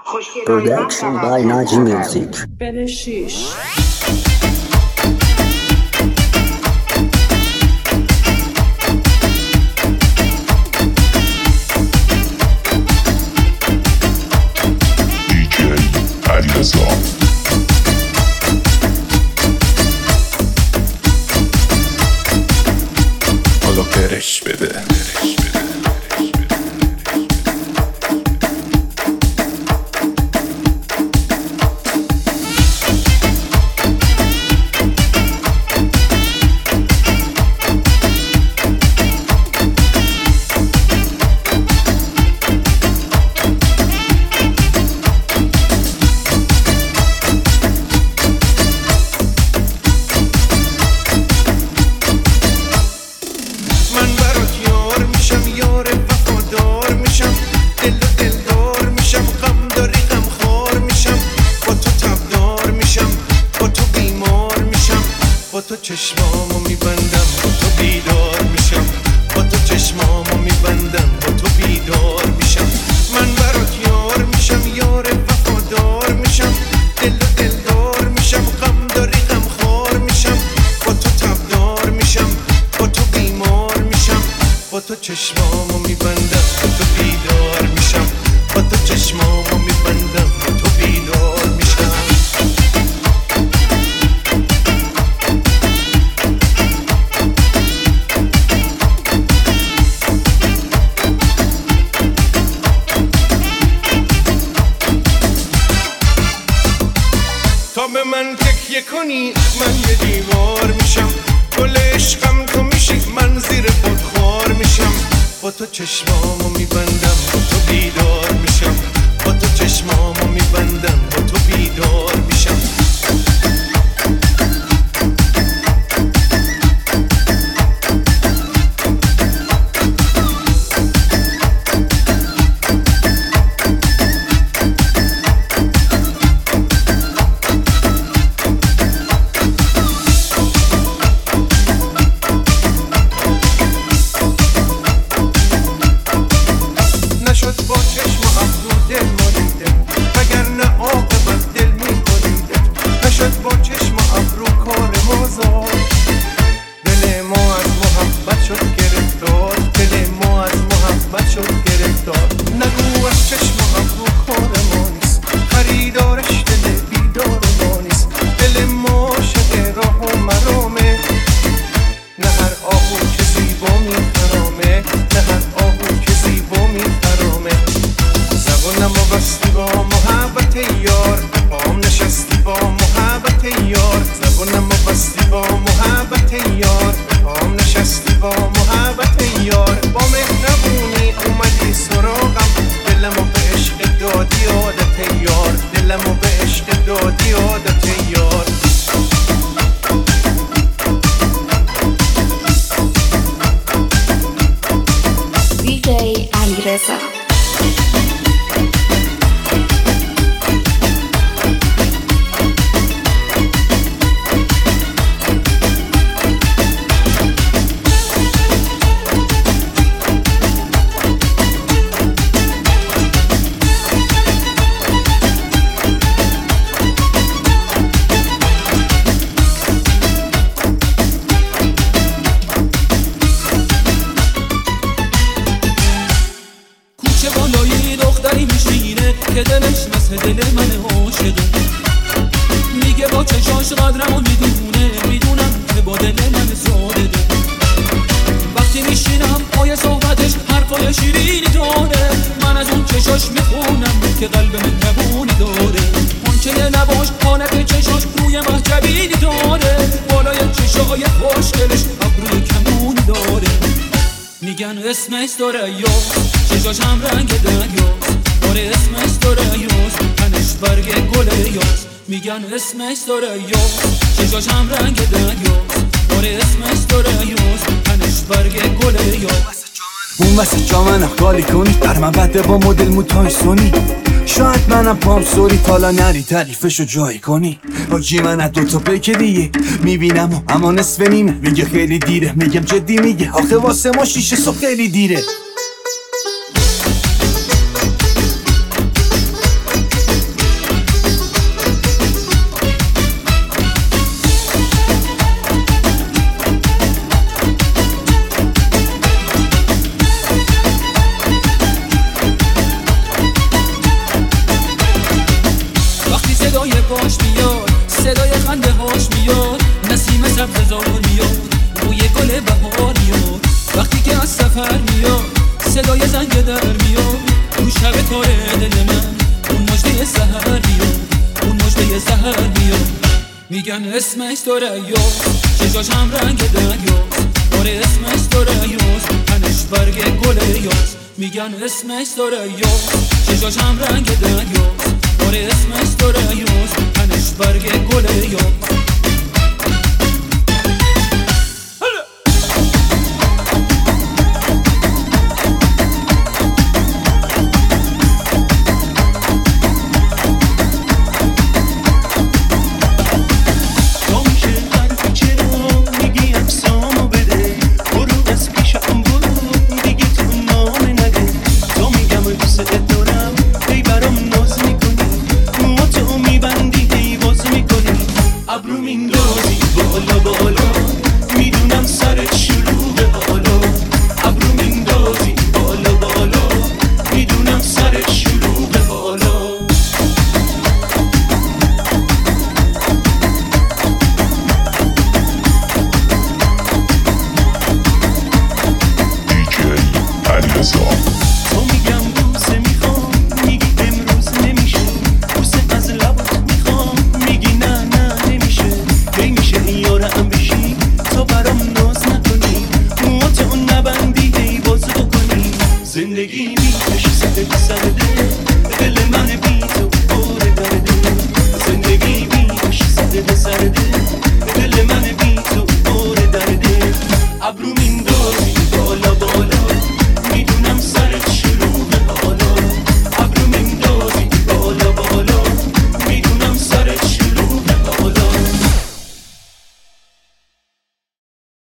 Production by Naji Music. برشیش حالا برش بده تو چشمامو میبندم با تو بیدار میشم با تو چشمامو میبندم با تو بیدار میشم من برات یار میشم یار وفادار میشم دل و دلدار میشم غم داری غم خوار میشم با تو تبدار میشم با تو بیمار میشم با تو چشمامو میبندم با تو بیدار میشم با تو چشمامو میبندم با تو بیدار میشم تا به من تکیه کنی من یه دیوار میشم گل عشقم تو میشی من زیر خودخوار میشم با تو چشمامو میبندم با تو بیدار میشم با تو چشمامو میبندم با تو بیدار میشم با چشم و ابرو دل مالیده وگرنه عاقبت دل می‌بریده نشد با چشم و ابرو کار ما زاد دل ما از محبت شد گرفتار دل ما از محبت شد گرفتار نگو از چشم و ابرو کار ما نیست خریدارش دل بیدار ما نیست دل ما عاشق راه و مرامه نه هر آهو که زیبا می‌خرامه نه هر آهو که زیبا می‌خرامه زبونمو بستی با محبت یار پام نشستی با محبت یار زبونمو بستی با محبت یار پام نشستی با محبت یار با مهربونی اومدی سراغم دلمو به عشق دادی عادت یار دلمو به عشق دادی عادت یار DJ علیرضا که دلش مثل دل من عاشقه میگه با چشاش قدرمو میدونه میدونم که با دل من ساده وقتی میشینم پای صحبتش حرفای شیرینی داره من از اون چشاش میخونم که قلب مهربونی داره پنچه لباش حالت چشاش روی محجبینی داره بالای چشای خوشگلش ابروی کمونی داره میگن اسمش دریاست چشاش هم رنگ دریاست آره اسمش دریاست تنش برگ گل یاست میگن اسمش دریاست چشاش هم رنگ دریاست آره اسمش دریاست تنش برگ گل یاست اون واسه جا من خالی کنی در من بده با مدل موتای سونی شاید منم پام سوری تالا نری تعریفشو جایی کنی آجی من از دوتا پیک دیگه میبینم و اما نصف نیمه میگه خیلی دیره میگم جدی میگه آخه واسه ما 6 صبح خیلی دیره سبز زار میاد بوی گل بهار میاد وقتی که از سفر میاد صدای زنگ در میاد اون شب تاره دل من اون مژده سحر میاد اون مژده سحر میاد میگن اسمش ثریاست چشاش هم رنگ دریاست آره اسمش ثریاست تنش برگ گل یاست میگن اسمش ثریاست چشاش هم رنگ دریاست آره اسمش ثریاست تنش برگ گل یاست